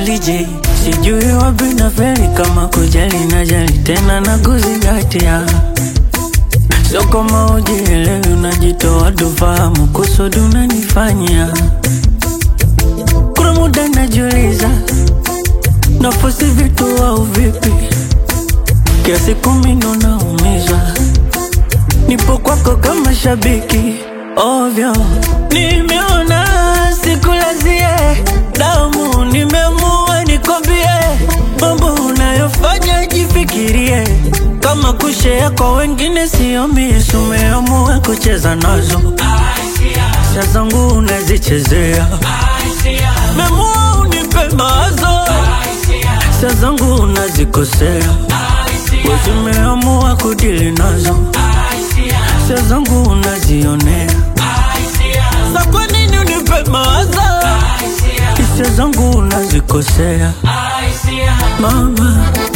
DJ. Sijui wapi na feli kama kujali na jali tena na kuzingatia. Sio kama ujielewi unajitoa tufahamu kusudi unanifanyia. Kuna muda najiuliza nafosi vitu au vipi, kiasi kumino naumizwa. Nipo kwako kama shabiki ovyo, nimeona sikulazie damu, nimeamua nikwambie mambo unayofanya jifikirie. Kama kushare kwa wengine sio misu, umeamua kucheza nazo. Sha zangu unazichezea, umeamua unipe mawazo. Sha zangu unazikosea, wewe umeamua kudili nazo. Sha zangu unazionea, sa kwa nini unipe mawazo? Sha zangu unazikosea mama.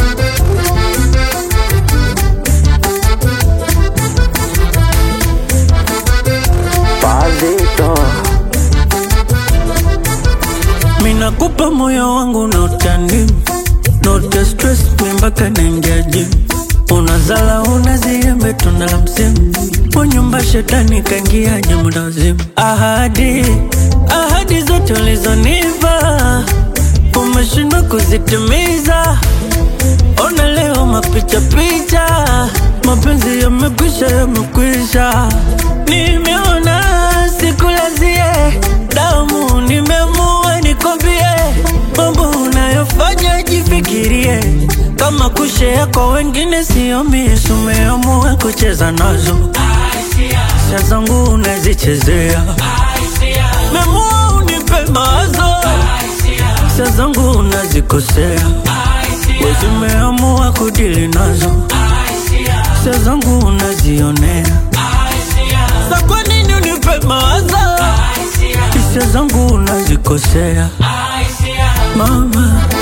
Mina kupa moyo wangu na utani, no stress mpaka naingia gym. Unazala unaziembe tunda la msimu, kwa nyumba shetani kaingia muda wazimu. Ahadi zote ulizonipa umeshindwa kuzitimiza. Ona leo mapicha, mapenzi yamekwisha. Nimeona sikulazie damu, nimeamua nikwambie mambo unayofanya jifikirie. Kama kushare kwa wengine sio misu, umeamua kucheza nazo. Sha zangu unazichezea, umeamua unipe mawazo. Sha zangu unazikosea, wewe umeamua kudili nazo. Sha zangu unazionea, sa kwa nini unipe mawazo? Sha zangu unazikosea mama.